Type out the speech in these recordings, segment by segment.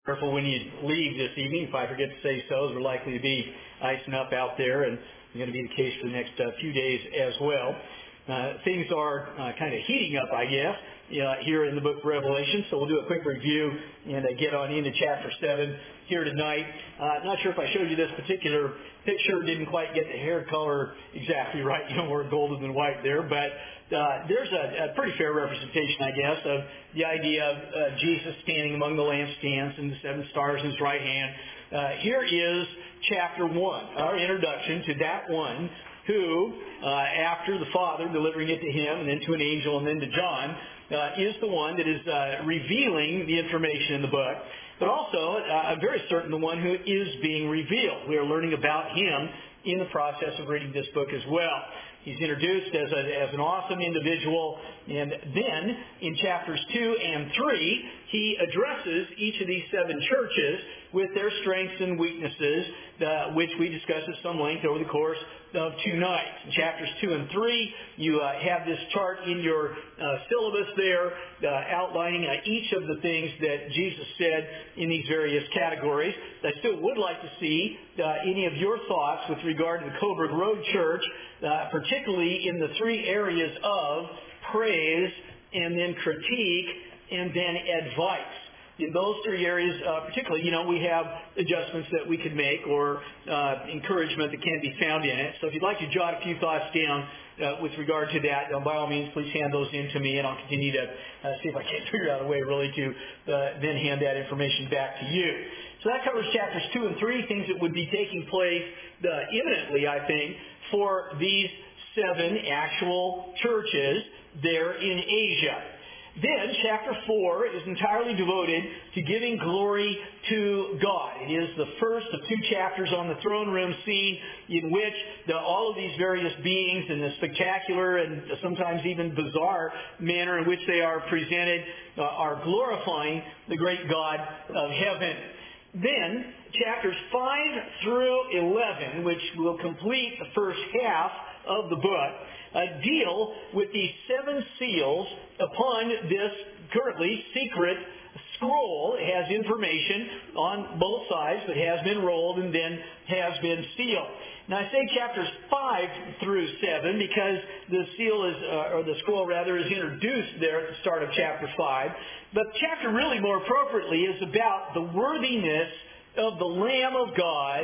Careful when you leave this evening, if I forget to say so, as we're likely to be icing up out there, and it's going to be the case for the next few days as well. Things are kind of heating up, I guess, here in the book of Revelation, so we'll do a quick review and get on into chapter 7 here tonight. Not sure if I showed you this particular picture, didn't quite get the hair color exactly right, more golden than white there, but there's a pretty fair representation, I guess, of the idea of Jesus standing among the lampstands and the 7 stars in his right hand. Here is chapter 1, our introduction to that one who, after the Father delivering it to him and then to an angel and then to John, is the one that is revealing the information in the book, but also, I'm very certain, the one who is being revealed. We are learning about him in the process of reading this book as well. He's introduced as an awesome individual, and then in chapters 2 and 3, he addresses each of these 7 churches with their strengths and weaknesses, which we discussed at some length over the course of 2 nights. In chapters 2 and 3, you have this chart in your syllabus there outlining each of the things that Jesus said in these various categories. I still would like to see any of your thoughts with regard to the Coburg Road Church, particularly in the 3 areas of praise and then critique and then advice. In those 3 areas, particularly, we have adjustments that we can make or encouragement that can be found in it. So if you'd like to jot a few thoughts down with regard to that, by all means, please hand those in to me, and I'll continue to see if I can figure out a way really to then hand that information back to you. So that covers chapters 2 and 3, things that would be taking place imminently, I think, for these 7 actual churches there in Asia. Then, chapter 4 is entirely devoted to giving glory to God. It is the first of 2 chapters on the throne room scene in which all of these various beings in the spectacular and sometimes even bizarre manner in which they are presented are glorifying the great God of heaven. Then, chapters 5 through 11, which will complete the first half of the book, deal with the 7 seals upon this currently secret scroll. It has information on both sides, but has been rolled and then has been sealed. Now I say chapters 5 through 7 because the seal is, or the scroll rather, is introduced there at the start of chapter 5. But the chapter really more appropriately is about the worthiness of the Lamb of God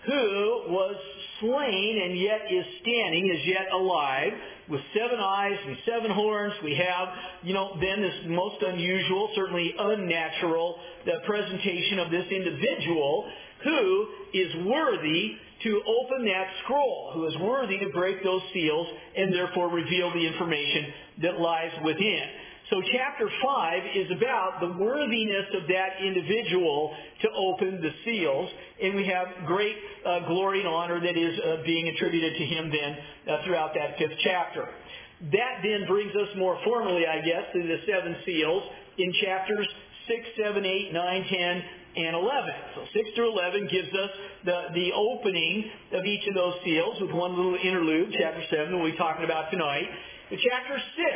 who was slain and yet is standing, is yet alive, with 7 eyes and 7 horns. We have, then this most unusual, certainly unnatural, presentation of this individual who is worthy to open that scroll, who is worthy to break those seals and therefore reveal the information that lies within. So chapter 5 is about the worthiness of that individual to open the seals, and we have great glory and honor that is being attributed to him then throughout that 5th chapter. That then brings us more formally, I guess, to the 7 seals in chapters 6, 7, 8, 9, 10, and 11. So 6 through 11 gives us the opening of each of those seals with one little interlude, chapter 7, that we'll be talking about tonight. In chapter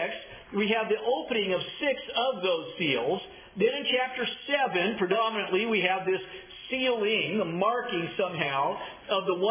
6, we have the opening of 6 of those seals. Then in chapter 7, predominantly, we have this sealing, the marking somehow, of the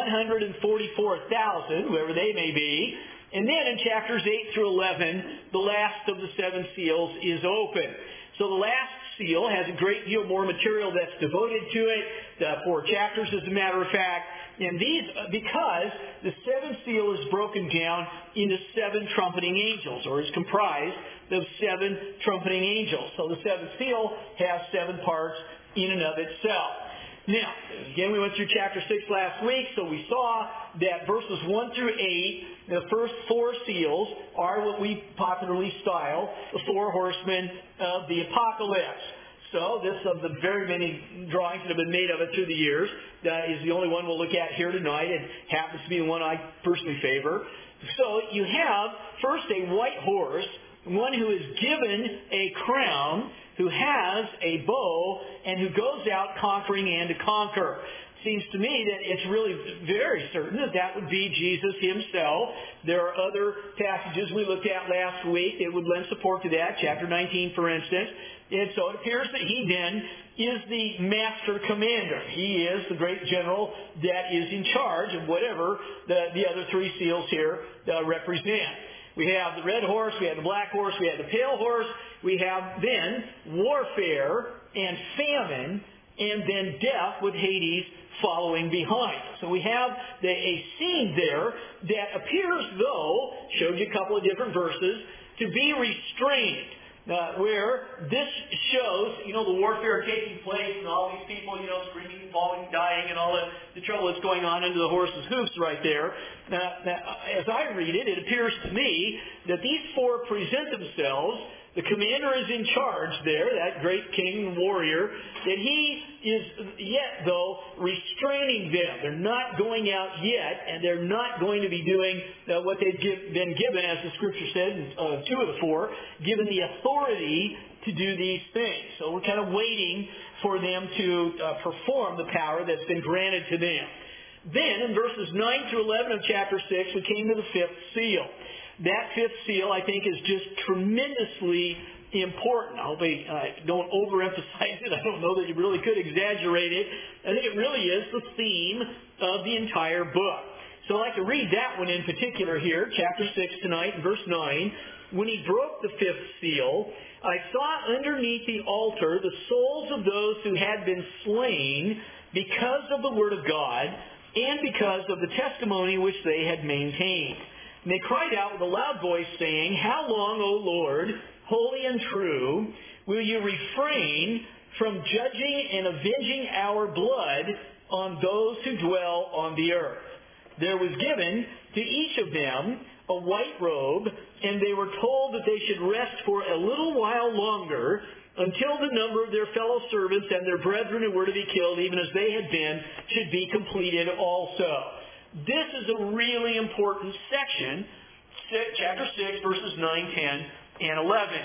144,000, whoever they may be. And then in chapters 8 through 11, the last of the 7 seals is open. So the last seal has a great deal more material that's devoted to it, 4 chapters as a matter of fact. And these, because the 7th seal is broken down into 7 trumpeting angels, or is comprised of 7 trumpeting angels. So the 7th seal has 7 parts in and of itself. Now, again, we went through chapter 6 last week, so we saw that verses 1 through 8, the first 4 seals are what we popularly style the 4 horsemen of the apocalypse. So this, of the very many drawings that have been made of it through the years, is the only one we'll look at here tonight, and happens to be the one I personally favor. So you have first a white horse one who is given a crown, who has a bow, and who goes out conquering and to conquer. Seems to me that it's really very certain that that would be Jesus himself. There are other passages we looked at last week that would lend support to that, chapter 19, for instance. And so it appears that he then is the master commander. He is the great general that is in charge of whatever the other three seals here represent. We have the red horse, we have the black horse, we have the pale horse, we have then warfare and famine, and then death with Hades following behind. So we have a scene there that appears, though, showed you a couple of different verses, to be restrained. Where this shows, the warfare taking place and all these people, screaming, falling, dying, and all the trouble that's going on under the horse's hoofs right there. As I read it, it appears to me that these four present themselves. The commander is in charge there, that great king and warrior, that he is yet, though, restraining them. They're not going out yet, and they're not going to be doing what they've been given, as the Scripture said, two of the four, given the authority to do these things. So we're kind of waiting for them to perform the power that's been granted to them. Then, in verses 9 through 11 of chapter 6, we came to the fifth seal. That fifth seal, I think, is just tremendously important. I hope I don't overemphasize it. I don't know that you really could exaggerate it. I think it really is the theme of the entire book. So I'd like to read that one in particular here, chapter 6 tonight, verse 9. When he broke the fifth seal, I saw underneath the altar the souls of those who had been slain because of the word of God and because of the testimony which they had maintained. And they cried out with a loud voice, saying, How long, O Lord, holy and true, will you refrain from judging and avenging our blood on those who dwell on the earth? There was given to each of them a white robe, and they were told that they should rest for a little while longer until the number of their fellow servants and their brethren who were to be killed, even as they had been, should be completed also. This is a really important section, chapter 6, verses 9, 10, and 11.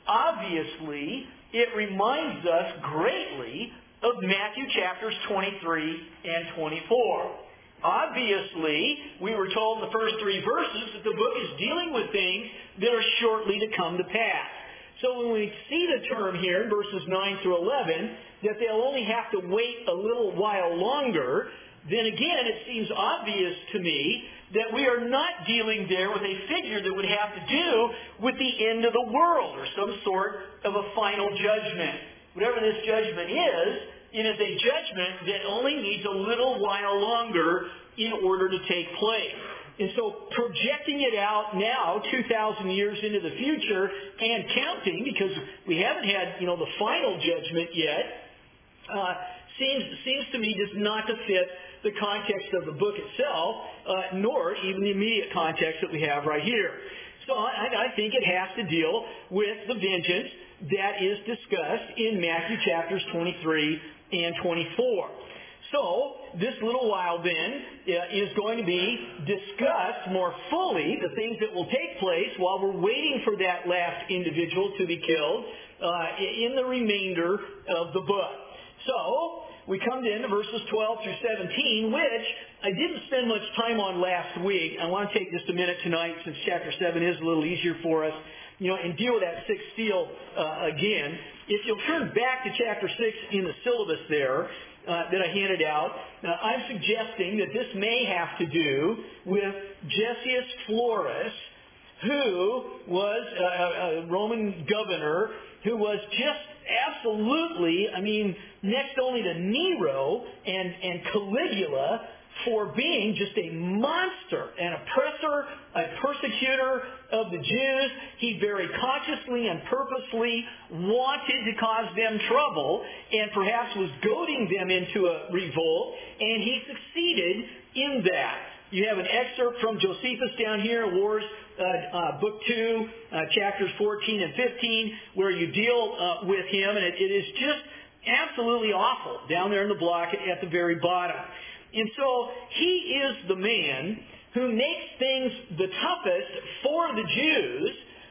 Obviously, it reminds us greatly of Matthew chapters 23 and 24. Obviously, we were told in the first three verses that the book is dealing with things that are shortly to come to pass. So when we see the term here in verses 9 through 11, that they'll only have to wait a little while longer, then again, it seems obvious to me that we are not dealing there with a figure that would have to do with the end of the world or some sort of a final judgment. Whatever this judgment is, it is a judgment that only needs a little while longer in order to take place. And so projecting it out now, 2,000 years into the future and counting, because we haven't had, the final judgment yet, seems to me just not to fit the context of the book itself, nor even the immediate context that we have right here. So I think it has to deal with the vengeance that is discussed in Matthew chapters 23 and 24. So this little while then is going to be discussed more fully, the things that will take place while we're waiting for that last individual to be killed in the remainder of the book. So we come to verses 12 through 17, which I didn't spend much time on last week. I want to take just a minute tonight, since chapter 7 is a little easier for us, and deal with that sixth seal again. If you'll turn back to chapter 6 in the syllabus there that I handed out, I'm suggesting that this may have to do with Gessius Florus, who was a Roman governor who was just absolutely, next only to Nero and Caligula, for being just a monster, an oppressor, a persecutor of the Jews. He very consciously and purposely wanted to cause them trouble and perhaps was goading them into a revolt, and he succeeded in that. You have an excerpt from Josephus down here, Wars, Book 2, chapters 14 and 15, where you deal with him, and it is just absolutely awful down there in the block at the very bottom. And so he is the man who makes things the toughest for the Jews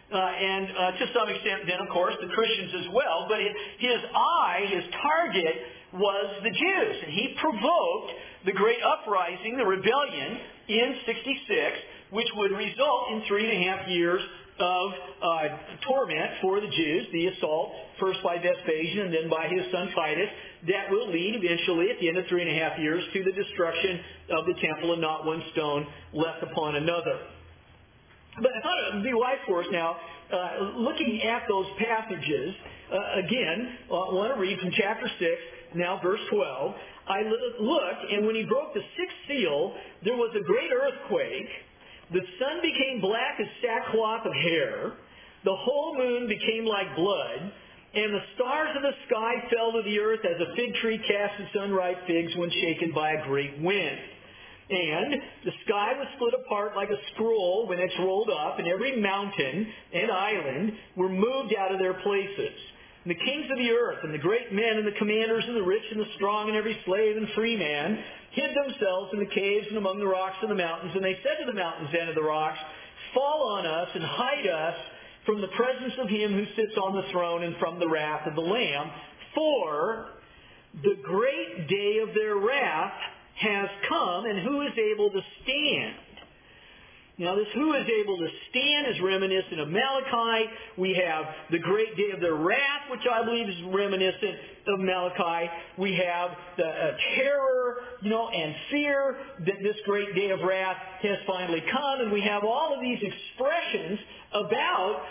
and to some extent then, of course, the Christians as well. But his target was the Jews. And he provoked the great uprising, the rebellion, in 66, which would result in 3.5 years of torment for the Jews, the assault, first by Vespasian and then by his son Titus, that will lead eventually at the end of 3.5 years to the destruction of the temple and not one stone left upon another. But I thought it would be wise for us now, looking at those passages, again, I want to read from chapter 6, now verse 12. I looked, and when he broke the sixth seal, there was a great earthquake. The sun became black as sackcloth of hair. The whole moon became like blood. And the stars of the sky fell to the earth as a fig tree casts its unripe figs when shaken by a great wind. And the sky was split apart like a scroll when it's rolled up, and every mountain and island were moved out of their places. And the kings of the earth, and the great men, and the commanders, and the rich, and the strong, and every slave and free man, hid themselves in the caves and among the rocks of the mountains. And they said to the mountains and to the rocks, fall on us and hide us from the presence of him who sits on the throne and from the wrath of the Lamb. For the great day of their wrath has come, and who is able to stand? Now, this who is able to stand is reminiscent of Malachi. We have the great day of their wrath, which I believe is reminiscent of Malachi. We have the terror, and fear that this great day of wrath has finally come. And we have all of these expressions about,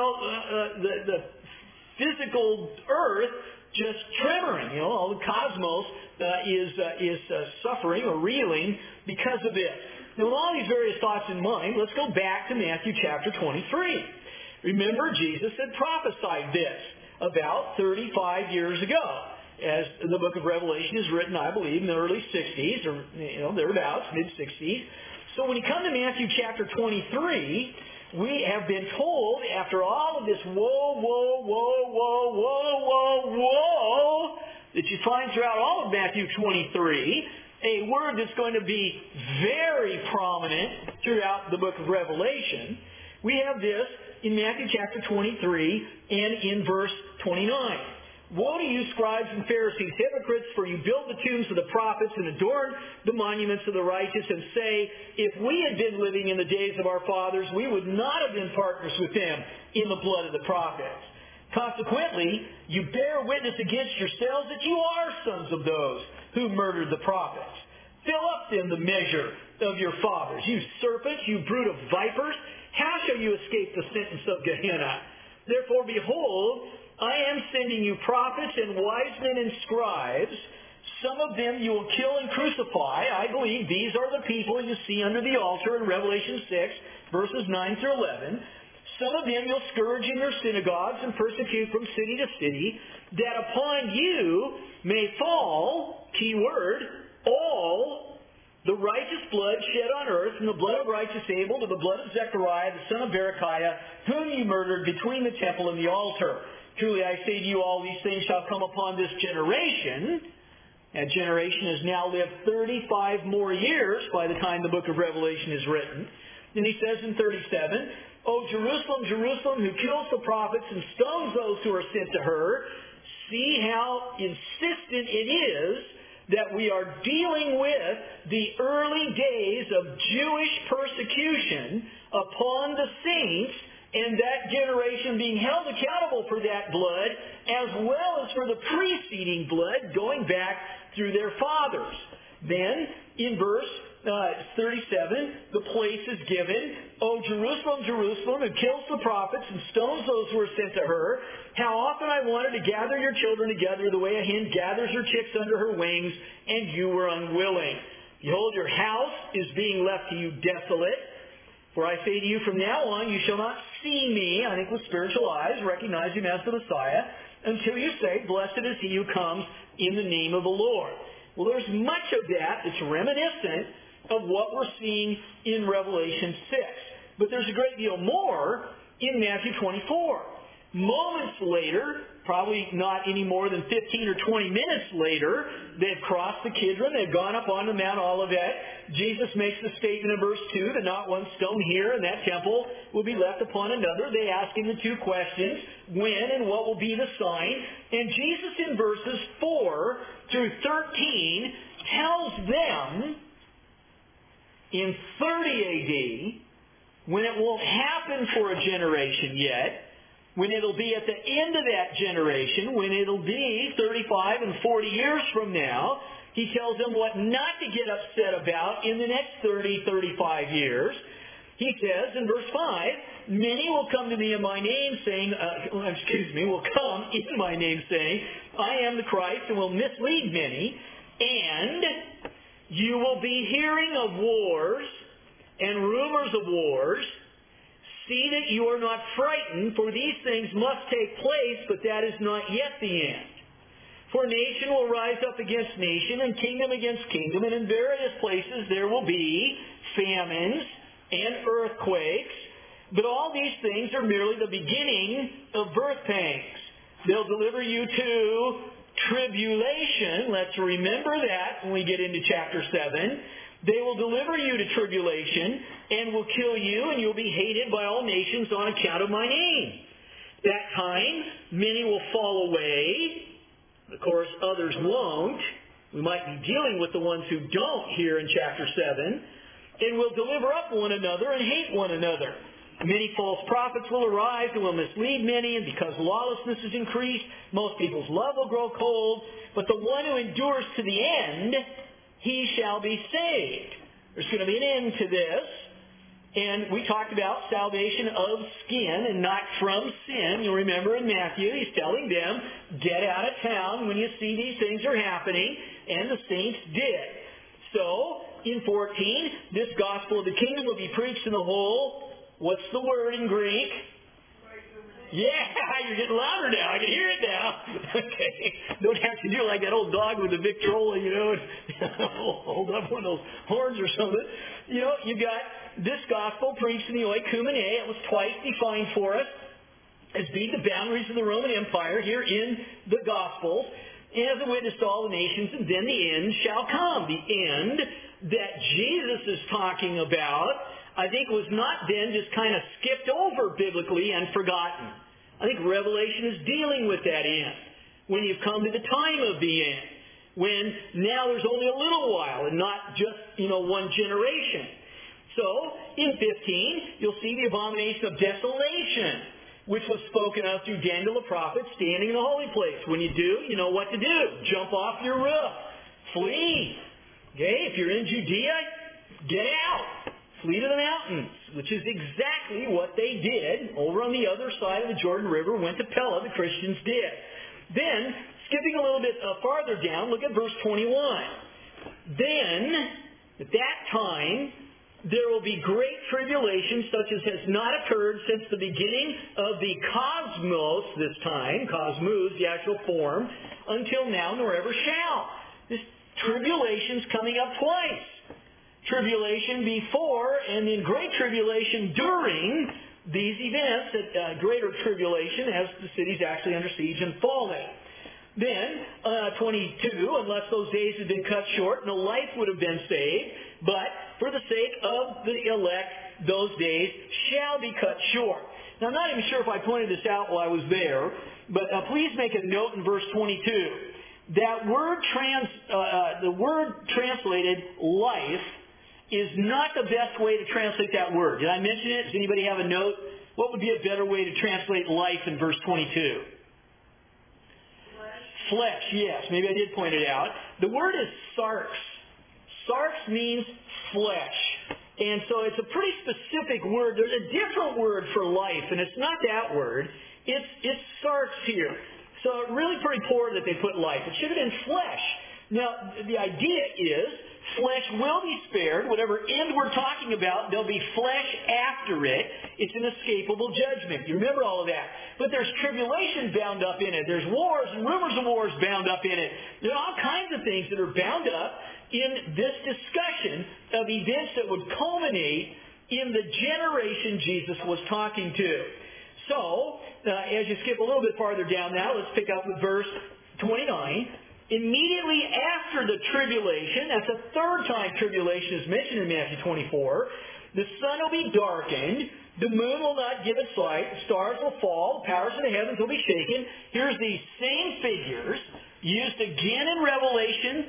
the physical earth just tremoring. All the cosmos is suffering or reeling because of this. Now, with all these various thoughts in mind, let's go back to Matthew chapter 23. Remember, Jesus had prophesied this about 35 years ago. As the book of Revelation is written, I believe, in the early 60s, or thereabouts, mid-60s. So when you come to Matthew chapter 23, we have been told, after all of this woe that you find throughout all of Matthew 23, a word that's going to be very prominent throughout the book of Revelation. We have this in Matthew chapter 23 and in verse 29. Woe to you, scribes and Pharisees, hypocrites, for you build the tombs of the prophets and adorn the monuments of the righteous, and say, if we had been living in the days of our fathers, we would not have been partners with them in the blood of the prophets. Consequently, you bear witness against yourselves that you are sons of those who murdered the prophets. Fill up then the measure of your fathers. You serpents, you brood of vipers, how shall you escape the sentence of Gehenna? Therefore, behold, I am sending you prophets and wise men and scribes. Some of them you will kill and crucify. I believe these are the people you see under the altar in Revelation 6, verses 9 through 11. Some of them you'll scourge in their synagogues and persecute from city to city, that upon you may fall, key word, all the righteous blood shed on earth, from the blood of righteous Abel to the blood of Zechariah, the son of Berechiah, whom you murdered between the temple and the altar. Truly I say to you, all these things shall come upon this generation. That generation has now lived 35 more years by the time the book of Revelation is written. And he says in 37, O Jerusalem, Jerusalem, who kills the prophets and stones those who are sent to her, see how insistent it is that we are dealing with the early days of Jewish persecution upon the saints, and that generation being held accountable for that blood, as well as for the preceding blood going back through their fathers. Then, in verse 37, the place is given, O Jerusalem, Jerusalem, who kills the prophets and stones those who are sent to her, how often I wanted to gather your children together the way a hen gathers her chicks under her wings, and you were unwilling. Behold, your house is being left to you desolate. For I say to you, from now on you shall not see me, I think with spiritual eyes, recognize him as the Messiah, until you say, blessed is he who comes in the name of the Lord. Well, there's much of that that's reminiscent of what we're seeing in Revelation 6. But there's a great deal more in Matthew 24. Moments later, probably not any more than 15 or 20 minutes later, they've crossed the Kidron, they've gone up on the Mount Olivet. Jesus makes the statement in verse 2 that not one stone here in that temple will be left upon another. They ask him the two questions, when and what will be the sign? And Jesus in verses 4 through 13 tells them in 30 A.D., when it won't happen for a generation yet, when it'll be at the end of that generation, when it'll be 35 and 40 years from now, he tells them what not to get upset about in the next 30, 35 years. He says in verse 5, many will come to me in my name saying, will come in my name saying, I am the Christ, and will mislead many, and you will be hearing of wars and rumors of wars. See that you are not frightened, for these things must take place, but that is not yet the end. For nation will rise up against nation, and kingdom against kingdom, and in various places there will be famines and earthquakes. But all these things are merely the beginning of birth pangs. They'll deliver you to tribulation. Let's remember that when we get into chapter 7. They will deliver you to tribulation and will kill you, and you'll be hated by all nations on account of my name. That time, many will fall away. Of course, others won't. We might be dealing with the ones who don't here in chapter 7. And will deliver up one another and hate one another. Many false prophets will arise and will mislead many, and because lawlessness is increased, most people's love will grow cold. But the one who endures to the end, he shall be saved. There's going to be an end to this. And we talked about salvation of skin and not from sin. You'll remember in Matthew, he's telling them, get out of town when you see these things are happening. And the saints did. So, in 14, this gospel of the kingdom will be preached in the whole, what's the word in Greek? Yeah, you're getting louder now. I can hear it now. Okay. Don't have to do like that old dog with the Victrola, and hold up one of those horns or something. You got this gospel preached in the oikumene. It was twice defined for us as being the boundaries of the Roman Empire here in the Gospels, as a witness to all the nations, and then the end shall come. The end that Jesus is talking about, I think, was not then just kind of skipped over biblically and forgotten. I think Revelation is dealing with that end. When you've come to the time of the end. When now there's only a little while and not just, one generation. So, in 15, you'll see the abomination of desolation, which was spoken of through Daniel the prophet standing in the holy place. When you do, you know what to do. Jump off your roof. Flee. Okay? If you're in Judea, get out. Flee to the mountains, which is exactly what they did over on the other side of the Jordan River. Went to Pella, the Christians did. Then, skipping a little bit farther down, look at verse 21. Then, at that time, there will be great tribulation such as has not occurred since the beginning of the cosmos this time, cosmos, the actual form, until now nor ever shall. This tribulation's coming up twice. Tribulation before and then great tribulation during these events, greater tribulation as the city's actually under siege and falling. Then, 22, unless those days had been cut short, no life would have been saved, but for the sake of the elect, those days shall be cut short. Now, I'm not even sure if I pointed this out while I was there, but please make a note in verse 22. That word, the word translated life, is not the best way to translate that word. Did I mention it? Does anybody have a note? What would be a better way to translate life in verse 22? Flesh, yes. Maybe I did point it out. The word is sarx. Sarx means flesh. And so it's a pretty specific word. There's a different word for life, and it's not that word. It's sarx here. So really pretty poor that they put life. It should have been flesh. Now, the idea is flesh will be spared. Whatever end we're talking about, there'll be flesh after it. It's an escapable judgment. You remember all of that. But there's tribulation bound up in it. There's wars and rumors of wars bound up in it. There are all kinds of things that are bound up in this discussion of events that would culminate in the generation Jesus was talking to. So, as you skip a little bit farther down now, let's pick up with verse 29. Immediately after the tribulation, that's the third time tribulation is mentioned in Matthew 24, the sun will be darkened, the moon will not give its light, the stars will fall, the powers of the heavens will be shaken. Here's these same figures used again in Revelation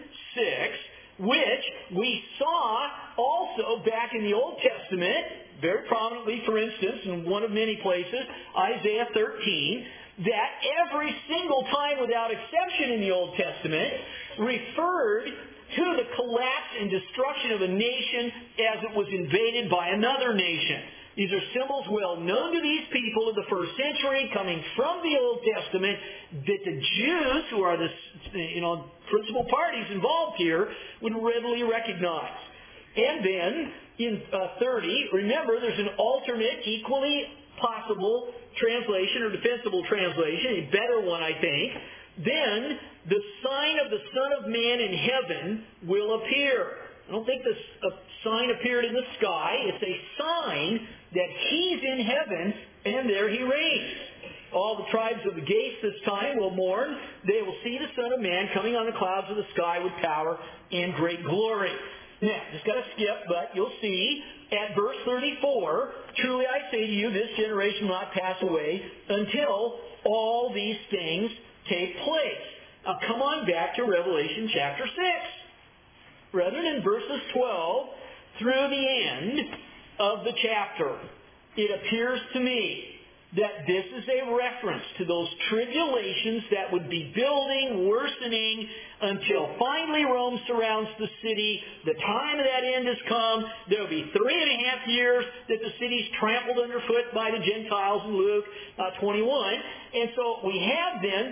6, which we saw also back in the Old Testament, very prominently, for instance, in one of many places, Isaiah 13, that every single time without exception in the Old Testament referred to the collapse and destruction of a nation as it was invaded by another nation. These are symbols well known to these people of the first century, coming from the Old Testament, that the Jews, who are the principal parties involved here, would readily recognize. And then in 30, remember, there's an alternate, equally possible translation or defensible translation, a better one, I think. Then the sign of the Son of Man in heaven will appear. I don't think this sign appeared in the sky. It's a sign that He's in heaven, and there He reigns. All the tribes of the gates this time will mourn. They will see the Son of Man coming on the clouds of the sky with power and great glory. Now, just got to skip, but you'll see at verse 34, truly I say to you, this generation will not pass away until all these things take place. Now come on back to Revelation chapter 6. Brethren, in verses 12 through the end of the chapter, it appears to me that this is a reference to those tribulations that would be building, worsening, until finally Rome surrounds the city. The time of that end has come. There will be 3.5 years that the city's trampled underfoot by the Gentiles in Luke 21. And so we have then,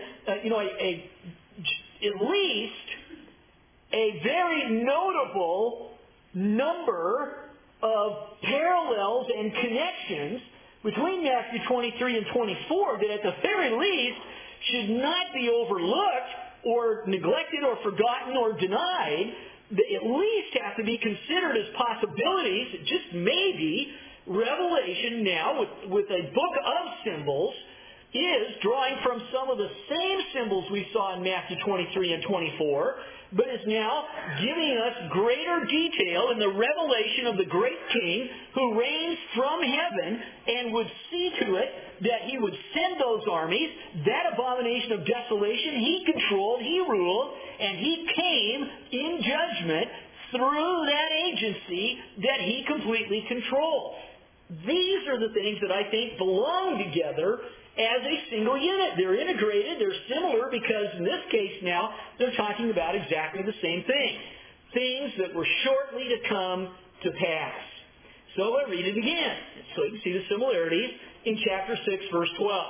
at least a very notable number of parallels and connections between Matthew 23 and 24 that at the very least should not be overlooked or neglected or forgotten or denied. They at least have to be considered as possibilities. Just maybe Revelation now, with a book of symbols, is drawing from some of the same symbols we saw in Matthew 23 and 24, but is now giving us greater detail in the revelation of the great King who reigns from heaven and would see to it that He would send those armies. That abomination of desolation He controlled, He ruled, and He came in judgment through that agency that He completely controlled. These are the things that I think belong together as a single unit. They're integrated, they're similar, because in this case now, they're talking about exactly the same thing. Things that were shortly to come to pass. So I read it again, so you can see the similarities in chapter 6, verse 12.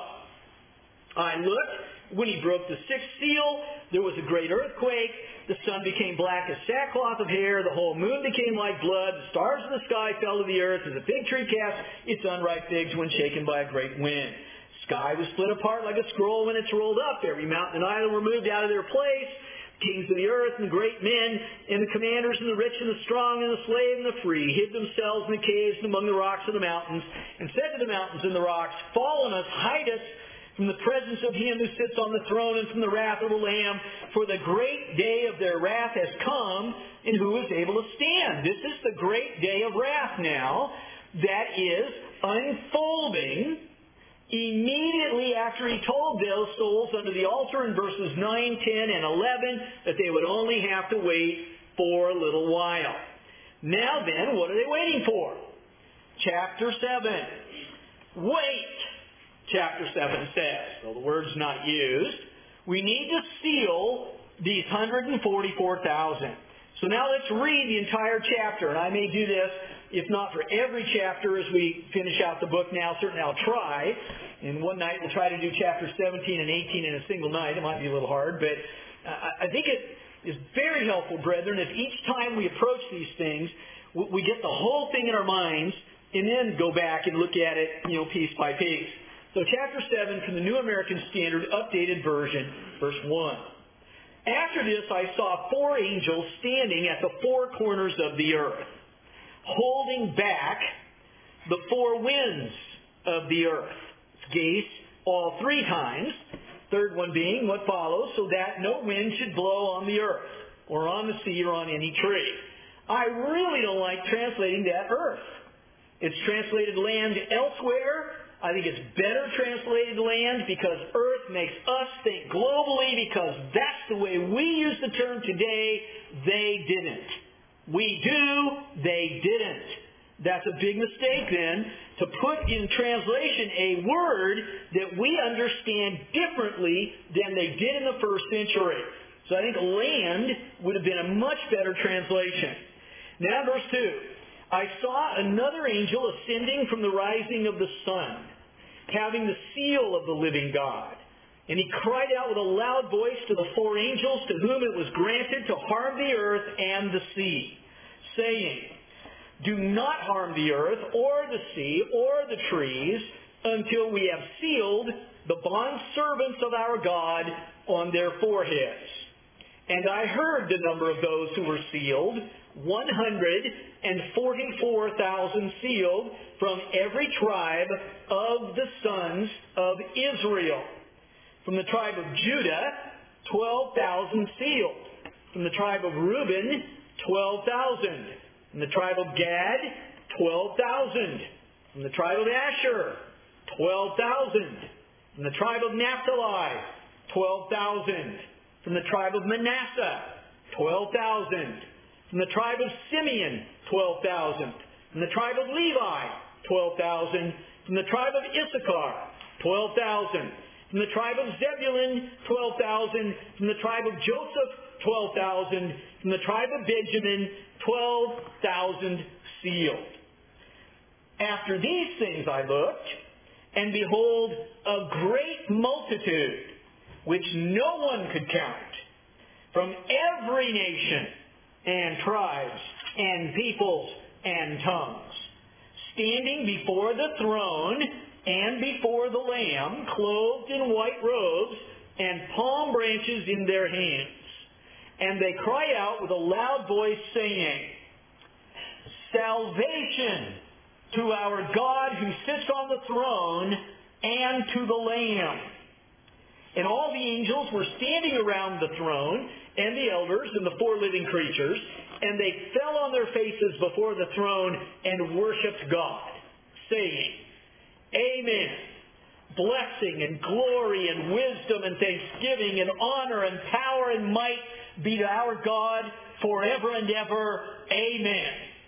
I looked, when He broke the sixth seal, there was a great earthquake. The sun became black as sackcloth of hair. The whole moon became like blood. The stars of the sky fell to the earth as a fig tree casts its unripe figs when shaken by a great wind. Sky was split apart like a scroll when it's rolled up. Every mountain and island were moved out of their place. Kings of the earth and great men and the commanders and the rich and the strong and the slave and the free hid themselves in the caves and among the rocks of the mountains and said to the mountains and the rocks, fall on us, hide us from the presence of Him who sits on the throne and from the wrath of the Lamb, for the great day of their wrath has come, and who is able to stand? This is the great day of wrath now that is unfolding immediately after He told those souls under the altar in verses 9, 10, and 11 that they would only have to wait for a little while. Now then, what are they waiting for? Chapter 7. Wait, chapter 7 says, though the word's not used, we need to seal these 144,000. So now let's read the entire chapter, and I may do this, if not for every chapter as we finish out the book now. Certainly I'll try. And one night we'll try to do chapters 17 and 18 in a single night. It might be a little hard, but I think it is very helpful, brethren, if each time we approach these things, we get the whole thing in our minds and then go back and look at it, piece by piece. So chapter 7 from the New American Standard Updated Version, verse 1. After this I saw 4 angels standing at the 4 corners of the earth, holding back the 4 winds of the earth. Geese, all 3 times. Third one being what follows, so that no wind should blow on the earth, or on the sea, or on any tree. I really don't like translating that earth. It's translated land elsewhere. I think it's better translated land because earth makes us think globally, because that's the way we use the term today. They didn't. We do, they didn't. That's a big mistake then, to put in translation a word that we understand differently than they did in the first century. So I think land would have been a much better translation. Now verse 2. I saw another angel ascending from the rising of the sun, having the seal of the living God. And he cried out with a loud voice to the 4 angels to whom it was granted to harm the earth and the sea, saying, do not harm the earth or the sea or the trees until we have sealed the bondservants of our God on their foreheads. And I heard the number of those who were sealed, 144,000 sealed from every tribe of the sons of Israel. From the tribe of Judah, 12,000 sealed. From the tribe of Reuben, 12,000. From the tribe of Gad, 12,000. From the tribe of Asher, 12,000. From the tribe of Naphtali, 12,000. From the tribe of Manasseh, 12,000. From the tribe of Simeon, 12,000. From the tribe of Levi, 12,000. From the tribe of Issachar, 12,000. From the tribe of Zebulun, 12,000. From the tribe of Joseph, 12,000. From the tribe of Benjamin, 12,000 sealed. After these things I looked, and behold, a great multitude, which no one could count, from every nation and tribes and peoples and tongues, standing before the throne and before the Lamb, clothed in white robes and palm branches in their hands. And they cry out with a loud voice, saying, salvation to our God who sits on the throne and to the Lamb. And all the angels were standing around the throne, and the elders and the 4 living creatures, and they fell on their faces before the throne and worshipped God, saying, Amen. Blessing and glory and wisdom and thanksgiving and honor and power and might be to our God forever and ever. Amen.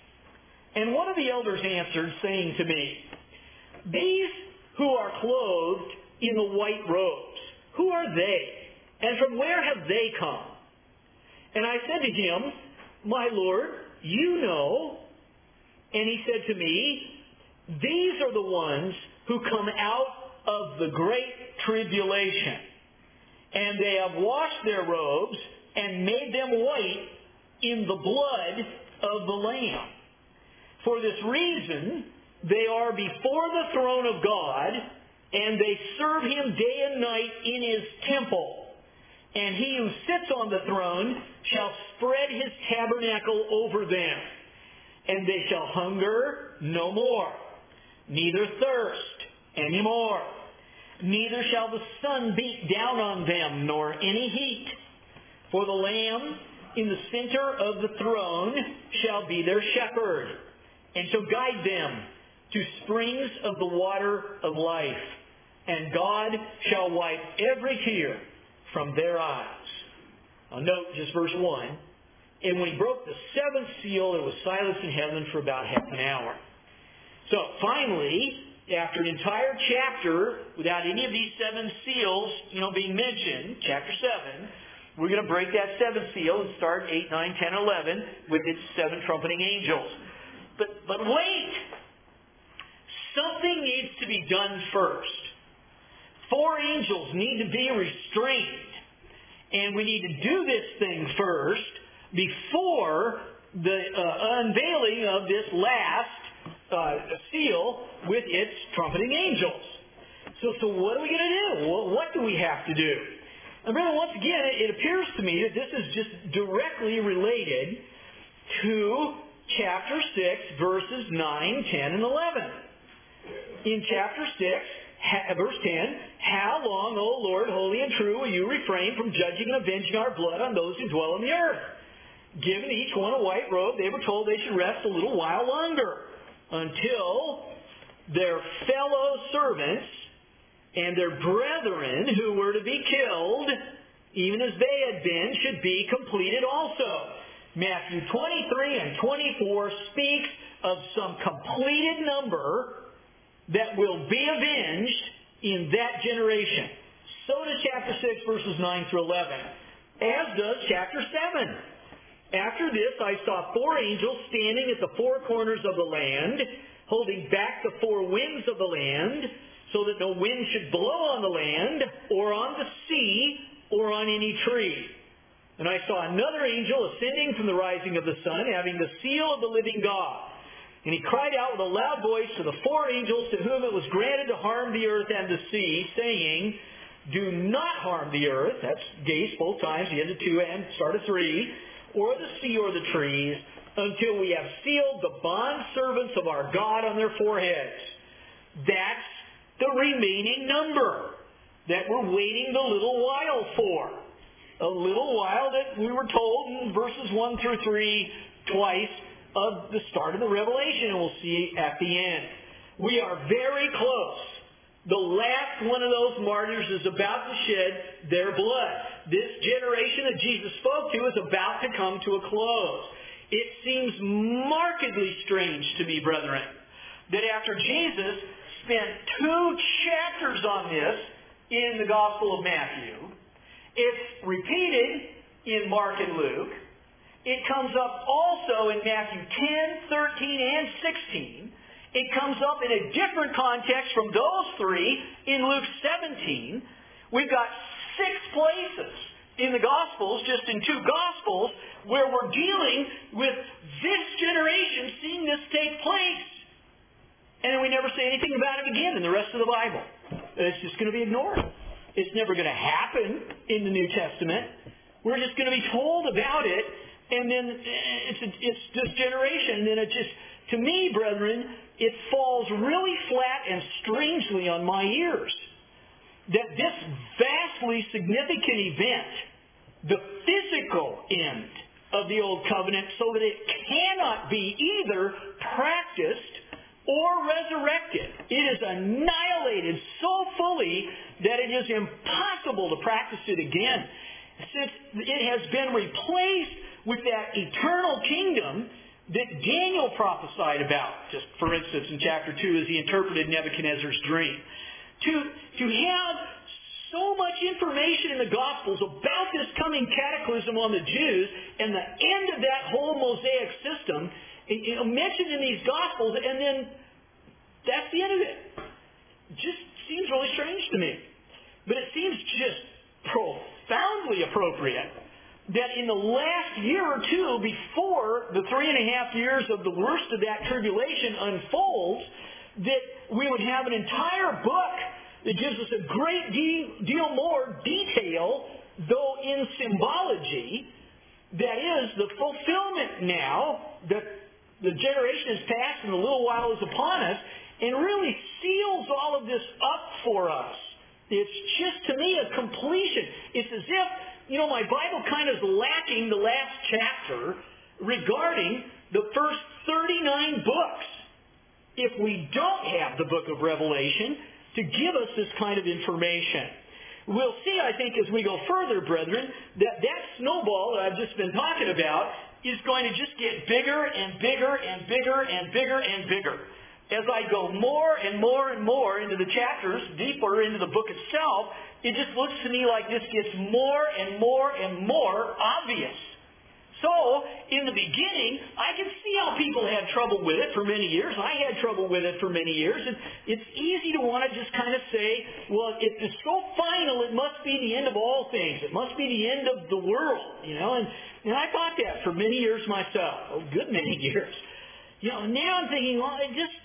And one of the elders answered, saying to me, these who are clothed in the white robes, who are they? And from where have they come? And I said to him, my Lord, you know. And he said to me, these are the ones who come out of the great tribulation. And they have washed their robes and made them white in the blood of the Lamb. For this reason, they are before the throne of God, and they serve Him day and night in His temple. And He who sits on the throne shall spread His tabernacle over them. And they shall hunger no more, neither thirst any more. Neither shall the sun beat down on them, nor any heat. For the Lamb in the center of the throne shall be their shepherd, and shall guide them to springs of the water of life. And God shall wipe every tear from their eyes. Now note just verse 1. And when He broke the 7th seal, there was silence in heaven for about half an hour. So finally, after an entire chapter without any of these 7 seals, being mentioned, chapter 7, we're going to break that 7th seal and start 8, 9, 10, 11 with its 7 trumpeting angels. But wait! Something needs to be done first. 4 angels need to be restrained. And we need to do this thing first before the unveiling of this last seal with its trumpeting angels. So what are we going to do? Well, what do we have to do? And brother, once again, it appears to me that this is just directly related to chapter 6, verses 9, 10, and 11. In chapter 6, verse 10, how long, O Lord, holy and true, will you refrain from judging and avenging our blood on those who dwell on the earth? Giving each one a white robe, they were told they should rest a little while longer until their fellow servants and their brethren who were to be killed, even as they had been, should be completed also. Matthew 23 and 24 speaks of some completed number that will be avenged in that generation. So does chapter 6, verses 9 through 11. As does chapter 7. After this, I saw 4 angels standing at the 4 corners of the land, holding back the 4 winds of the land, so that no wind should blow on the land, or on the sea, or on any tree. And I saw another angel ascending from the rising of the sun, having the seal of the living God. And he cried out with a loud voice to the 4 angels to whom it was granted to harm the earth and the sea, saying, do not harm the earth, that's Gace both times, the end of 2 and start of 3, or the sea or the trees, until we have sealed the bondservants of our God on their foreheads. That's the remaining number that we're waiting the little while for. A little while that we were told in verses 1 through 3 twice of the start of the Revelation, and we'll see at the end. We are very close. The last one of those martyrs is about to shed their blood. This generation that Jesus spoke to is about to come to a close. It seems markedly strange to me, brethren, that after Jesus spent 2 chapters on this in the Gospel of Matthew, it's repeated in Mark and Luke. It comes up also in Matthew 10, 13, and 16. It comes up in a different context from those 3 in Luke 17. We've got 6 places in the Gospels, just in 2 Gospels, where we're dealing with this generation seeing this take place. And then we never say anything about it again in the rest of the Bible. It's just going to be ignored. It's never going to happen in the New Testament. We're just going to be told about it, and then it's this generation. And then it just, to me, brethren, it falls really flat and strangely on my ears that this vastly significant event, the physical end of the Old Covenant, so that it cannot be either practiced or resurrected. It is annihilated so fully that it is impossible to practice it again, since it has been replaced with that eternal kingdom that Daniel prophesied about, just for instance in chapter 2 as he interpreted Nebuchadnezzar's dream. To have so much information in the Gospels about this coming cataclysm on the Jews and the end of that whole Mosaic system mentioned in these Gospels, and then that's the end of it. Just seems really strange to me. But it seems just profoundly appropriate that in the last year or 2 before the 3.5 years of the worst of that tribulation unfolds, that we would have an entire book that gives us a great deal more detail, though in symbology, that is the fulfillment now that the generation has passed and a little while is upon us, and really seals all of this up for us. It's just, to me, a completion. It's as if, my Bible kind of is lacking the last chapter regarding the first 39 books. If we don't have the book of Revelation to give us this kind of information. We'll see, I think, as we go further, brethren, that snowball that I've just been talking about is going to just get bigger and bigger and bigger and bigger and bigger. As I go more and more and more into the chapters, deeper into the book itself, it just looks to me like this gets more and more and more obvious. So, in the beginning, I can see how people had trouble with it for many years. I had trouble with it for many years. And it's easy to want to just kind of say, well, if it's so final, it must be the end of all things. It must be the end of the world, And I thought that for many years myself, a good many years. Now I'm thinking, well,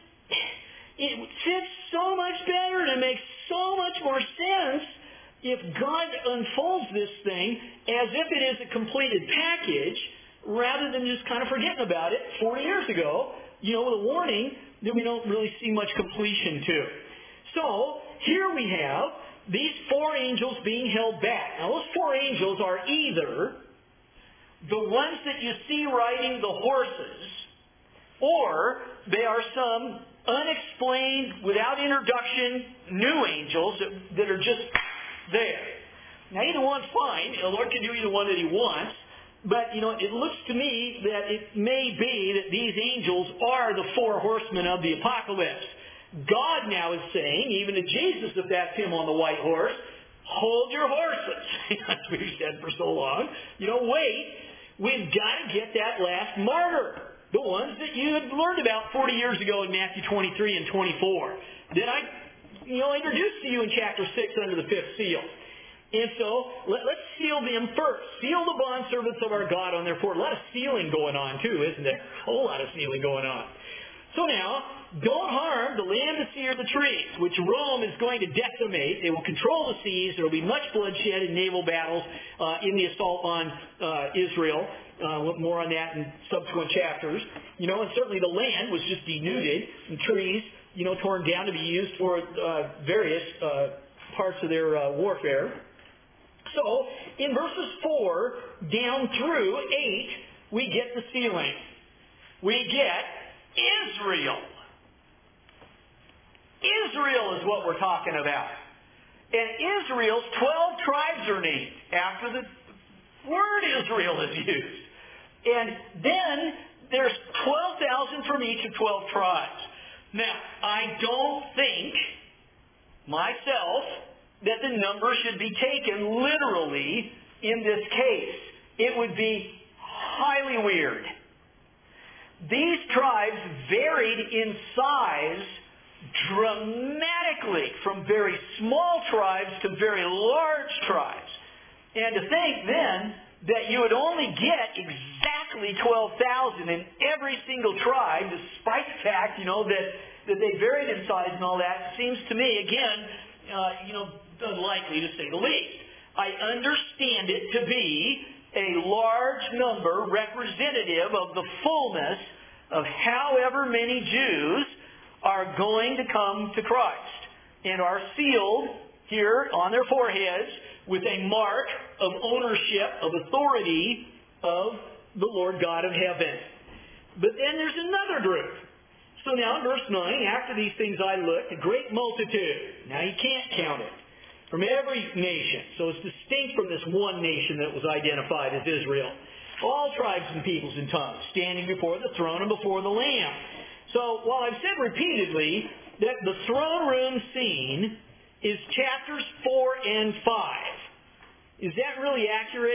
it fits so much better and it makes so much more sense if God unfolds this thing as if it is a completed package, rather than just kind of forgetting about it 40 years ago, with a warning that we don't really see much completion to. So, here we have these 4 angels being held back. Now, those 4 angels are either the ones that you see riding the horses, or they are some unexplained, without introduction, new angels that are just there. Now, either one's fine. The Lord can do either one that He wants. But, it looks to me that it may be that these angels are the 4 horsemen of the apocalypse. God now is saying, even to Jesus, if that's Him on the white horse, hold your horses. As we've said for so long. Wait. We've got to get that last martyr. The ones that you had learned about 40 years ago in Matthew 23 and 24. That I, introduced to you in chapter 6 under the 5th seal. And so, let's seal them first. Seal the bondservants of our God on their forehead. A lot of sealing going on, too, isn't there? A whole lot of sealing going on. So now, don't harm the land, the sea, or the trees, which Rome is going to decimate. They will control the seas. There will be much bloodshed in naval battles in the assault on Israel. More on that in subsequent chapters. And certainly the land was just denuded, and trees, torn down to be used for various parts of their warfare. So, in verses 4 down through 8, we get the sealing. We get Israel. Israel is what we're talking about. And Israel's 12 tribes are named after the word Israel is used. And then there's 12,000 from each of 12 tribes. Now, I don't think myself that the number should be taken literally in this case. It would be highly weird. These tribes varied in size dramatically from very small tribes to very large tribes. And to think then that you would only get exactly 12,000 in every single tribe, despite the fact, that they varied in size and all that, seems to me, again, unlikely to say the least. I understand it to be a large number representative of the fullness of however many Jews are going to come to Christ and are sealed here on their foreheads with a mark of ownership, of authority of the Lord God of heaven. But then there's another group. So now in verse 9, after these things I looked, a great multitude. Now you can't count it. From every nation. So it's distinct from this one nation that was identified as Israel. All tribes and peoples and tongues, standing before the throne and before the Lamb. So while I've said repeatedly that the throne room scene is chapters 4 and 5, is that really accurate?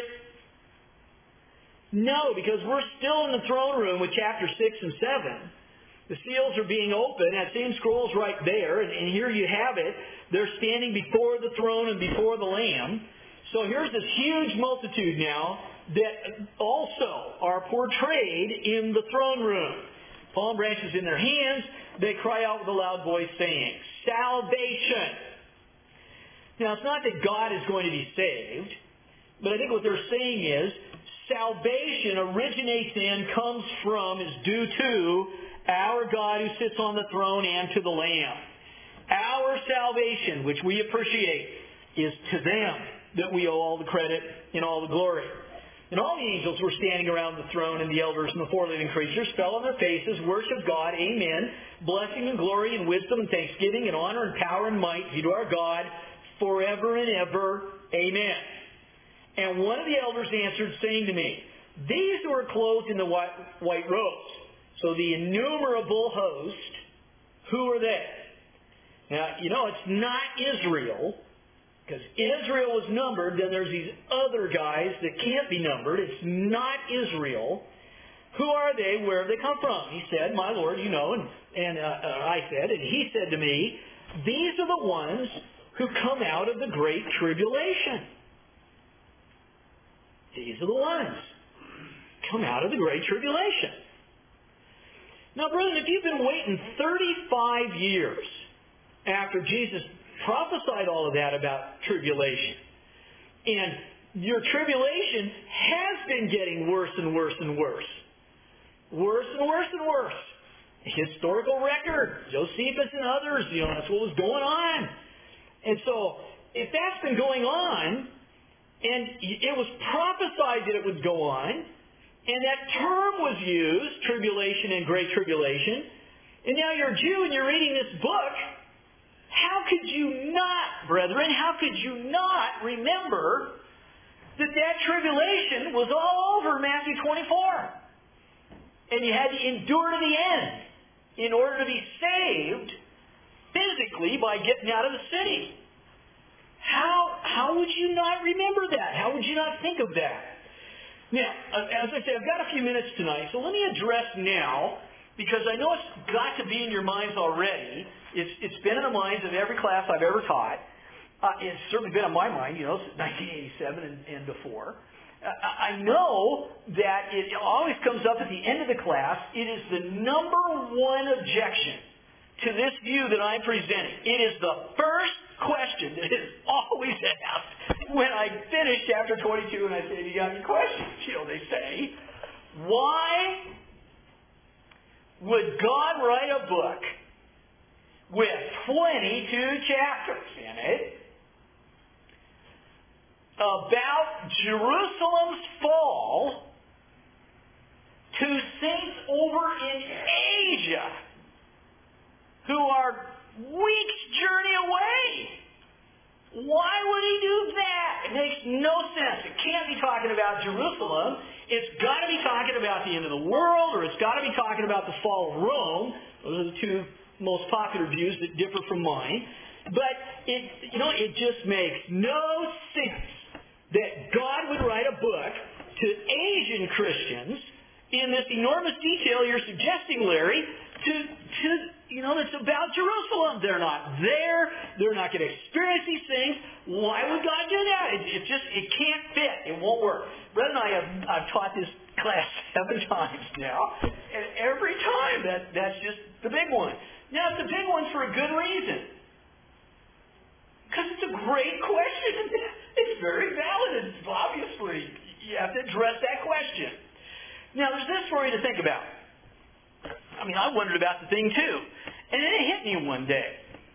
No, because we're still in the throne room with chapter 6 and 7. The seals are being opened. That same scroll's right there, and here you have it. They're standing before the throne and before the Lamb. So here's this huge multitude now that also are portrayed in the throne room. Palm branches in their hands, they cry out with a loud voice saying, salvation. Now, it's not that God is going to be saved, but I think what they're saying is salvation originates in, comes from, is due to our God who sits on the throne and to the Lamb. Our salvation, which we appreciate, is to them that we owe all the credit and all the glory. And all the angels were standing around the throne, and the elders and the 4 living creatures fell on their faces, worshiped God, amen, blessing and glory and wisdom and thanksgiving and honor and power and might be to our God forever and ever, amen. And one of the elders answered, saying to me, these who are clothed in the white robes, so the innumerable host, who are they? Now, it's not Israel, because Israel was numbered. Then there's these other guys that can't be numbered. It's not Israel. Who are they? Where have they come from? He said, my Lord, and I said, and he said to me, these are the ones who come out of the great tribulation. These are the ones come out of the great tribulation. Now, brethren, if you've been waiting 35 years after Jesus prophesied all of that about tribulation, and your tribulation has been getting worse and worse and worse. Worse and worse and worse. Historical record, Josephus and others, that's what was going on. And so, if that's been going on, and it was prophesied that it would go on, and that term was used, tribulation and great tribulation, and now you're a Jew and you're reading this book, how could you not, brethren, how could you not remember that tribulation was all over Matthew 24? And you had to endure to the end in order to be saved physically by getting out of the city. How would you not remember that? How would you not think of that? Now, as I said, I've got a few minutes tonight, so let me address now, because I know it's got to be in your minds already. It's been in the minds of every class I've ever taught. It's certainly been on my mind, since 1987 and before. I know that it always comes up at the end of the class. It is the number one objection to this view that I'm presenting. It is the first question that is always asked when I finish chapter 22 and I say, "Do you got any questions?" They say, "Why would God write a book with 22 chapters in it about Jerusalem's fall to saints over in Asia who are weeks' journey away? Why would he do that? It makes no sense. It can't be talking about Jerusalem. It's got to be talking about the end of the world, or it's got to be talking about the fall of Rome. Those are the two most popular views that differ from mine. But it just makes no sense that God would write a book to Asian Christians in this enormous detail you're suggesting, Larry, that's about Jerusalem. They're not there. They're not going to experience these things. Why would God do that? It can't fit. It won't work. Brett and I've taught this class 7 times now, and every time that's just the big one. Now, it's a big one for a good reason. Because it's a great question. It's very valid. It's obviously, you have to address that question. Now, there's this for you to think about. I wondered about the thing too. And then it hit me one day.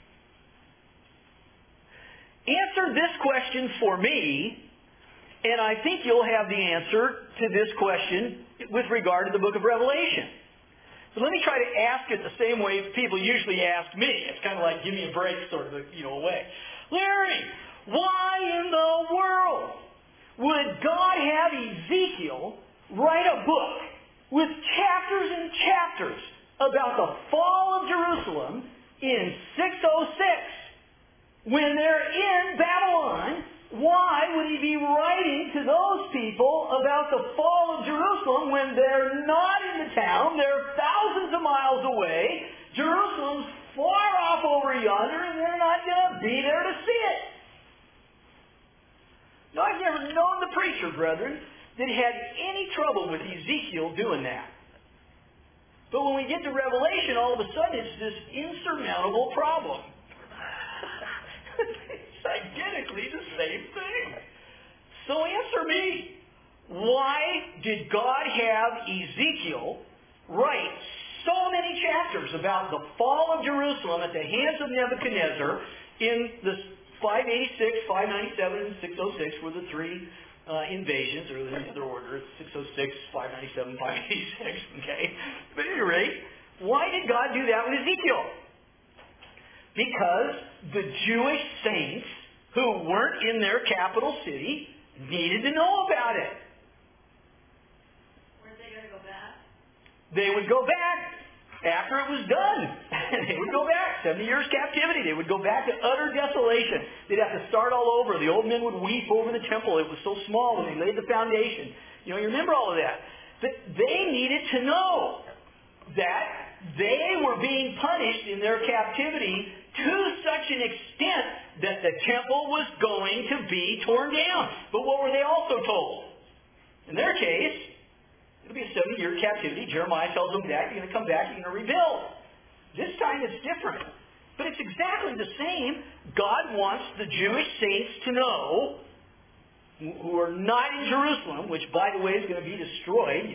Answer this question for me, and I think you'll have the answer to this question with regard to the book of Revelation. So let me try to ask it the same way people usually ask me. It's kind of like, give me a break sort of way. Larry, why in the world would God have Ezekiel write a book with chapters and chapters about the fall of Jerusalem in 606? When they're in Babylon, why would he be writing to those people about the fall of Jerusalem when they're not in the town, they're thousands of miles away, Jerusalem's far off over yonder, and they're not going to be there to see it? Now, I've never known the preacher, brethren, that had any trouble with Ezekiel doing that. But when we get to Revelation, all of a sudden it's this insurmountable problem. It's identically the same thing. So answer me. Why did God have Ezekiel write so many chapters about the fall of Jerusalem at the hands of Nebuchadnezzar in the 586, 597, and 606 were the three invasions, or in other order, 606, 597, 586, okay? But at any rate, why did God do that with Ezekiel? Because the Jewish saints who weren't in their capital city needed to know about it. Weren't they going to go back? They would go back after it was done. They would go back. 70 years captivity. They would go back to utter desolation. They'd have to start all over. The old men would weep over the temple. It was so small when they laid the foundation. You remember all of that. But they needed to know that they were being punished in their captivity to such an extent that the temple was going to be torn down. But what were they also told? In their case, it'll be a 70-year captivity. Jeremiah tells them that. You're going to come back. You're going to rebuild. This time it's different. But it's exactly the same. God wants the Jewish saints to know, who are not in Jerusalem, which, by the way, is going to be destroyed.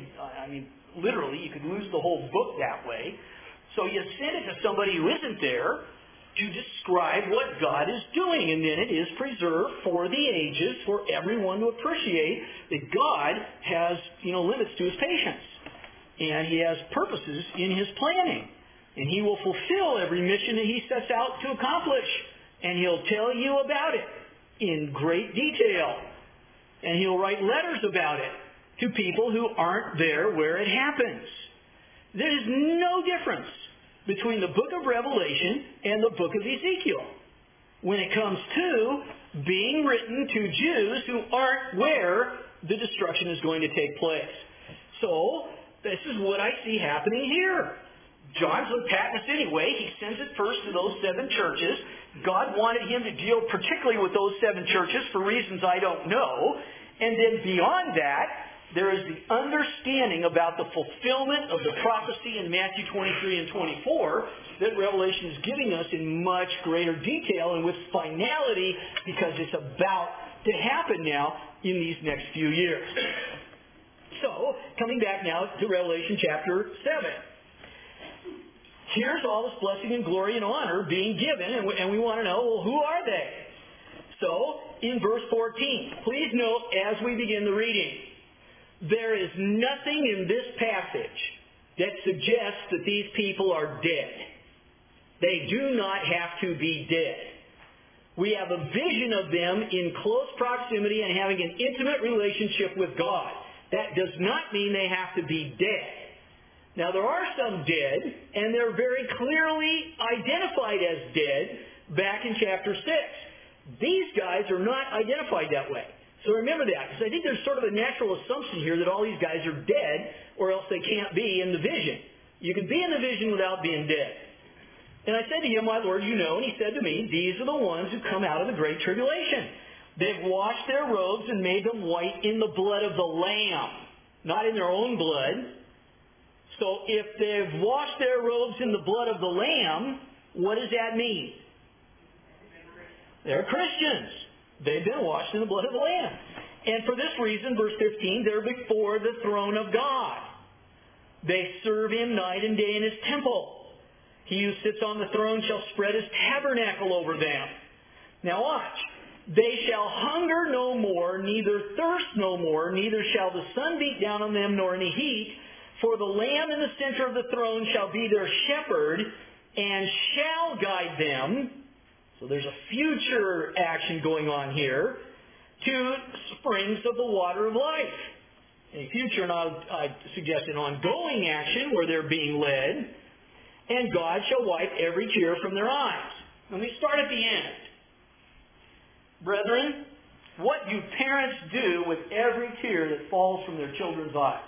Literally, you could lose the whole book that way. So you send it to somebody who isn't there to describe what God is doing. And then it is preserved for the ages, for everyone to appreciate that God has, limits to his patience. And he has purposes in his planning. And he will fulfill every mission that he sets out to accomplish. And he'll tell you about it in great detail. And he'll write letters about it to people who aren't there where it happens. There is no difference between the book of Revelation and the book of Ezekiel when it comes to being written to Jews who aren't where the destruction is going to take place. So, this is what I see happening here. John's on Patmos anyway. He sends it first to those 7 churches. God wanted him to deal particularly with those 7 churches for reasons I don't know. And then beyond that, there is the understanding about the fulfillment of the prophecy in Matthew 23 and 24 that Revelation is giving us in much greater detail and with finality, because it's about to happen now in these next few years. So, coming back now to Revelation chapter 7. Here's all this blessing and glory and honor being given, and we want to know, well, who are they? So, in verse 14, please note as we begin the reading, there is nothing in this passage that suggests that these people are dead. They do not have to be dead. We have a vision of them in close proximity and having an intimate relationship with God. That does not mean they have to be dead. Now, there are some dead, and they're very clearly identified as dead back in chapter 6. These guys are not identified that way. So remember that, because I think there's sort of a natural assumption here that all these guys are dead, or else they can't be in the vision. You can be in the vision without being dead. And I said to him, my Lord, you know, and he said to me, these are the ones who come out of the great tribulation. They've washed their robes and made them white in the blood of the Lamb, not in their own blood. So if they've washed their robes in the blood of the Lamb, what does that mean? They're Christians. They've been washed in the blood of the Lamb. And for this reason, verse 15, they're before the throne of God. They serve him night and day in his temple. He who sits on the throne shall spread his tabernacle over them. Now watch. They shall hunger no more, neither thirst no more, neither shall the sun beat down on them, nor any heat. For the Lamb in the center of the throne shall be their shepherd, and shall guide them. So there's a future action going on here, to springs of the water of life. A future, and I suggest an ongoing action where they're being led. And God shall wipe every tear from their eyes. Let me start at the end. Brethren, what do parents do with every tear that falls from their children's eyes?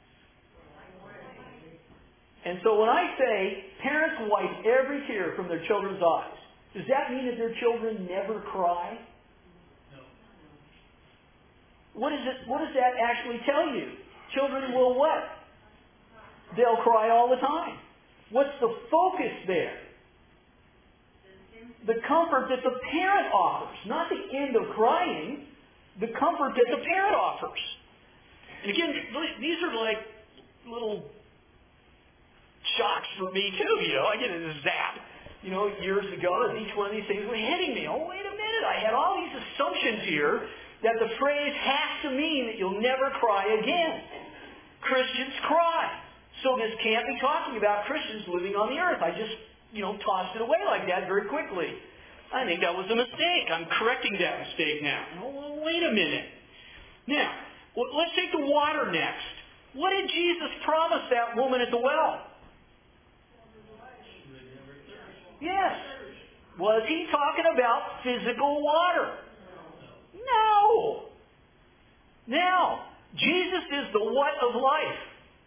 And so when I say parents wipe every tear from their children's eyes, does that mean that their children never cry? No. What does that actually tell you? Children will what? They'll cry all the time. What's the focus there? The comfort that the parent offers. Not the end of crying. The comfort that the parent offers. And again, these are like little shocks for me too, I get a zap. Years ago, as each one of these things were hitting me. Oh, wait a minute. I had all these assumptions here that the phrase has to mean that you'll never cry again. Christians cry. So this can't be talking about Christians living on the earth. I just, tossed it away like that very quickly. I think that was a mistake. I'm correcting that mistake now. Oh, wait a minute. Now, let's take the water next. What did Jesus promise that woman at the well? Yes. Was he talking about physical water? No. Now, Jesus is the what of life?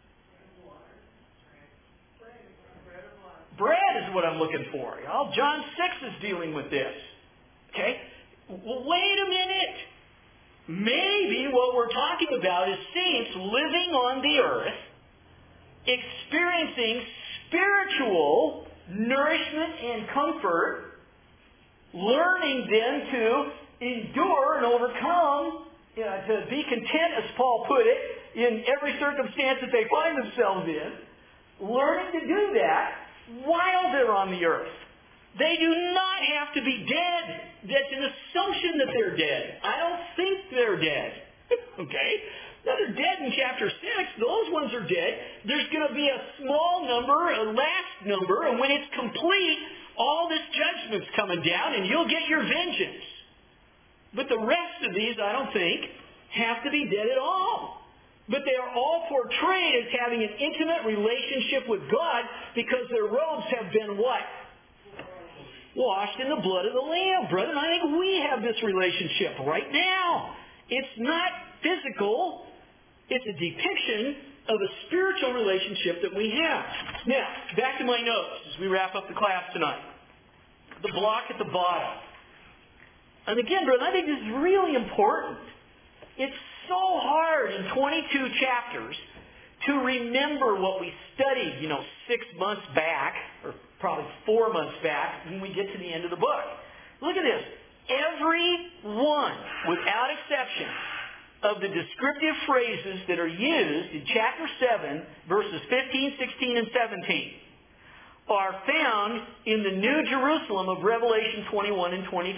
Bread is what I'm looking for. John 6 is dealing with this. Okay? Well, wait a minute. Maybe what we're talking about is saints living on the earth, experiencing spiritual nourishment and comfort, learning then to endure and overcome, to be content, as Paul put it, in every circumstance that they find themselves in, learning to do that while they're on the earth. They do not have to be dead. That's an assumption that they're dead. I don't think they're dead. Okay? Now, they're dead in chapter 6. Those ones are dead. There's going to be a small number, a last number, and when it's complete, all this judgment's coming down, and you'll get your vengeance. But the rest of these, I don't think, have to be dead at all. But they are all portrayed as having an intimate relationship with God because their robes have been what? Washed in the blood of the Lamb. Brethren, I think we have this relationship right now. It's not physical. It's a depiction of a spiritual relationship that we have. Now, back to my notes as we wrap up the class tonight. The block at the bottom. And again, brother, I think this is really important. It's so hard in 22 chapters to remember what we studied, 6 months back, or probably 4 months back, when we get to the end of the book. Look at this. Every one, without exception, of the descriptive phrases that are used in chapter 7, verses 15, 16, and 17 are found in the New Jerusalem of Revelation 21 and 22.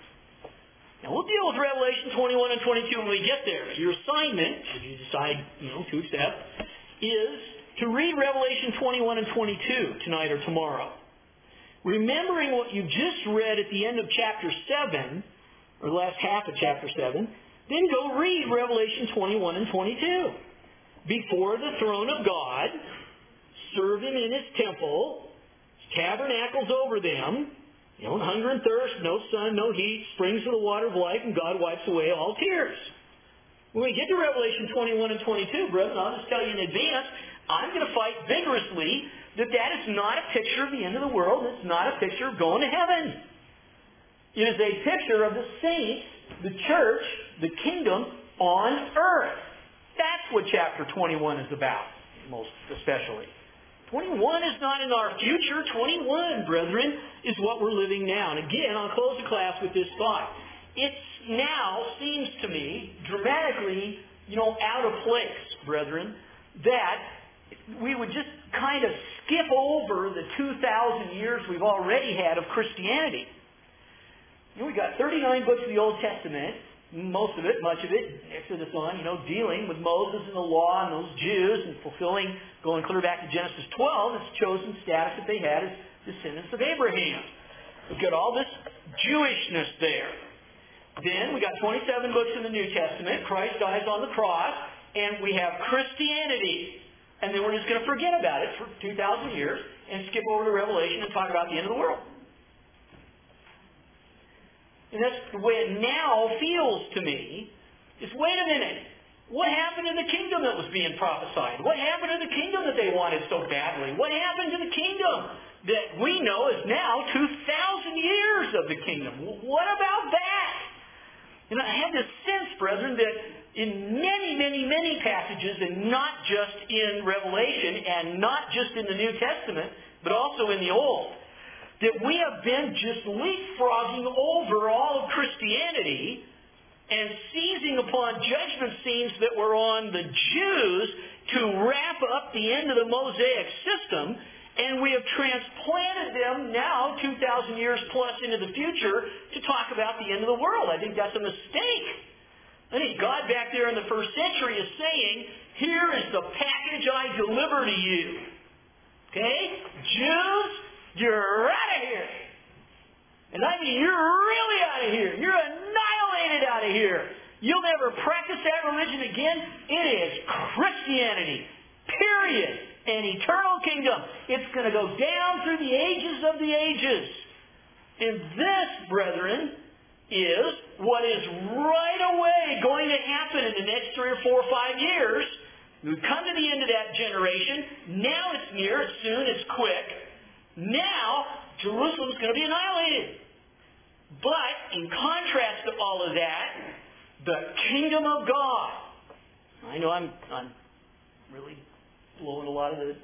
Now, we'll deal with Revelation 21 and 22 when we get there. Your assignment, if you decide to accept, is to read Revelation 21 and 22 tonight or tomorrow. Remembering what you just read at the end of chapter 7, or the last half of chapter 7, then go read Revelation 21 and 22. Before the throne of God, serve Him in His temple, His tabernacles over them, hunger and thirst, no sun, no heat, springs of the water of life, and God wipes away all tears. When we get to Revelation 21 and 22, brethren, I'll just tell you in advance, I'm going to fight vigorously that is not a picture of the end of the world. It's not a picture of going to heaven. It is a picture of the saints, the church, the kingdom on earth. That's what chapter 21 is about, most especially. 21 is not in our future. 21, brethren, is what we're living now. And again, I'll close the class with this thought. It now seems to me dramatically, out of place, brethren, that we would just kind of skip over the 2,000 years we've already had of Christianity. We've got 39 books of the Old Testament, much of it, Exodus on, dealing with Moses and the law and those Jews and fulfilling, going clear back to Genesis 12, this chosen status that they had as descendants of Abraham. We've got all this Jewishness there. Then we got 27 books in the New Testament. Christ dies on the cross, and we have Christianity. And then we're just going to forget about it for 2,000 years and skip over to Revelation and talk about the end of the world. And that's the way it now feels to me, is wait a minute. What happened to the kingdom that was being prophesied? What happened to the kingdom that they wanted so badly? What happened to the kingdom that we know is now 2,000 years of the kingdom? What about that? And I have this sense, brethren, that in many, many, many passages, and not just in Revelation, and not just in the New Testament, but also in the Old, that we have been just leapfrogging over all of Christianity and seizing upon judgment scenes that were on the Jews to wrap up the end of the Mosaic system, and we have transplanted them now 2,000 years plus into the future to talk about the end of the world. I think that's a mistake. I think God back there in the first century is saying, here is the package I deliver to you. Okay? Jews, you're out of here. And I mean, you're really out of here. You're annihilated out of here. You'll never practice that religion again. It is Christianity. Period. An eternal kingdom. It's going to go down through the ages of the ages. And this, brethren, is what is right away going to happen in the next 3 or 4 or 5 years. We've come to the end of that generation. Now it's near. It's soon. It's quick. Now, Jerusalem is going to be annihilated. But, in contrast to all of that, the kingdom of God. I know I'm really blowing a lot of the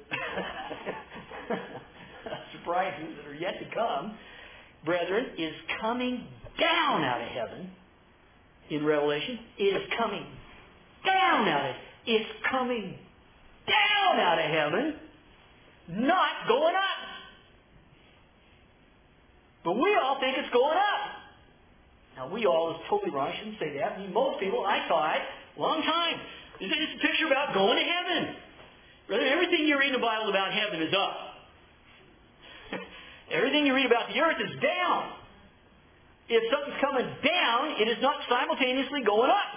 surprises that are yet to come. Brethren, is coming down out of heaven in Revelation. It is coming down out of heaven. It's coming down out of heaven, not going up. But we all think it's going up. Now, we all is totally wrong. I shouldn't say that. I mean, most people, I thought, a long time, it's a picture about going to heaven. Brother, everything you read in the Bible about heaven is up. Everything you read about the earth is down. If something's coming down, it is not simultaneously going up.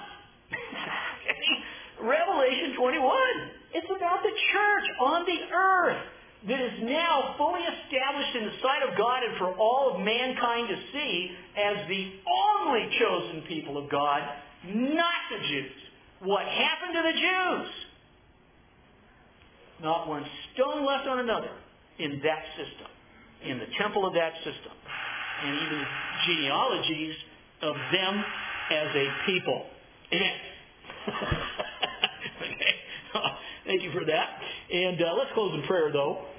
Revelation 21. It's about the church on the earth that is now fully established in the sight of God and for all of mankind to see as the only chosen people of God, not the Jews. What happened to the Jews? Not one stone left on another in that system, in the temple of that system, and even genealogies of them as a people. Amen. Okay. Thank you for that. And let's close in prayer, though.